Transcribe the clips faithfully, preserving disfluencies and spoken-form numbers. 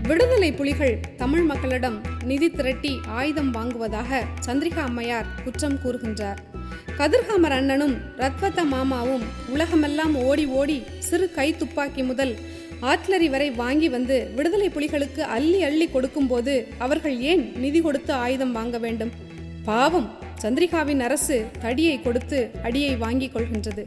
விடுதலை புலிகள் தமிழ் மக்களிடம் நிதி திரட்டி ஆயுதம் வாங்குவதாக சந்திரிகா அம்மையார் குற்றம் கூறுகின்றார். கதிர்காமர் அண்ணனும் ரத்வத்த மாமாவும் உலகமெல்லாம் ஓடி ஓடி சிறு கை துப்பாக்கி முதல் ஆட்லரி வரை வாங்கி வந்து விடுதலை புலிகளுக்கு அள்ளி அள்ளி கொடுக்கும் போது அவர்கள் ஏன் நிதி கொடுத்து ஆயுதம் வாங்க வேண்டும்? பாவம், சந்திரிகாவின் அரசு தடியை கொடுத்து அடியை வாங்கிக் கொள்கின்றது.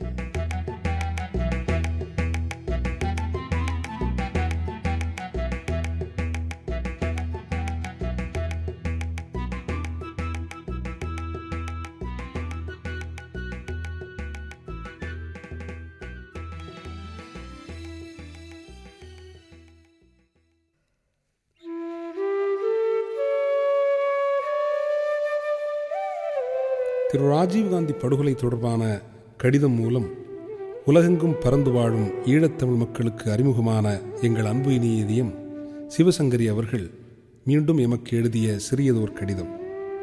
திரு ராஜீவ்காந்தி படுகொலை தொடர்பான கடிதம் மூலம் உலகெங்கும் பறந்து வாழும் ஈழத்தமிழ் மக்களுக்கு அறிமுகமான எங்கள் அன்பு இனிய இதயம் சிவசங்கரி அவர்கள் மீண்டும் எமக்கு எழுதிய சிறியதோர் கடிதம்.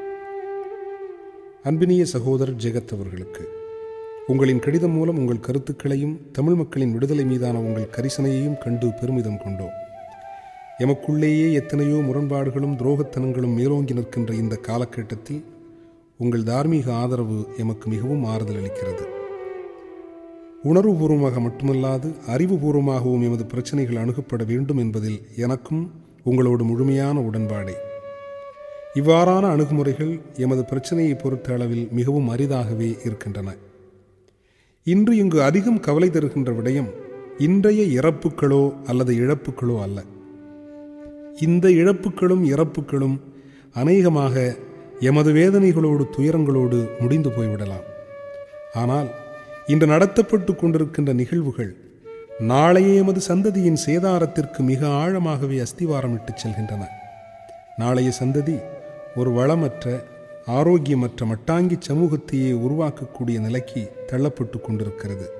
அன்பினிய சகோதரர் ஜெகத் அவர்களுக்கு, உங்களின் கடிதம் மூலம் உங்கள் கருத்துக்களையும் தமிழ் மக்களின் விடுதலை மீதான உங்கள் கரிசனையையும் கண்டு பெருமிதம் கொண்டோம். எமக்குள்ளேயே எத்தனையோ முரண்பாடுகளும் துரோகத்தனங்களும் மேலோங்கி நிற்கின்ற இந்த காலகட்டத்தில் உங்கள் தார்மீக ஆதரவு எமக்கு மிகவும் ஆறுதல் அளிக்கிறது. உணர்வுபூர்வமாக மட்டுமல்லாது அறிவுபூர்வமாகவும் எமது பிரச்சனைகள் அணுகப்பட வேண்டும் என்பதில் எனக்கும் உங்களோடு முழுமையான உடன்பாடே. இவ்வாறான அணுகுமுறைகள் எமது பிரச்சனையை பொறுத்த அளவில் மிகவும் அரிதாகவே இருக்கின்றன. இன்று இங்கு அதிகம் கவலை தருகின்ற விடயம் இன்றைய இறப்புகளோ அல்லது இழப்புகளோ அல்ல. இந்த இழப்புகளும் இறப்புகளும் அநேகமாக எமது வேதனைகளோடு துயரங்களோடு முடிந்து போய்விடலாம். ஆனால் இன்று நடத்தப்பட்டு கொண்டிருக்கின்ற நிகழ்வுகள் நாளைய எமது சந்ததியின் சேதாரத்திற்கு மிக ஆழமாகவே அஸ்திவாரமிட்டு செல்கின்றன. நாளைய சந்ததி ஒரு வளமற்ற ஆரோக்கியமற்ற மட்டாங்கி சமூகத்தையே உருவாக்கக்கூடிய நிலைக்கு தள்ளப்பட்டு கொண்டிருக்கிறது.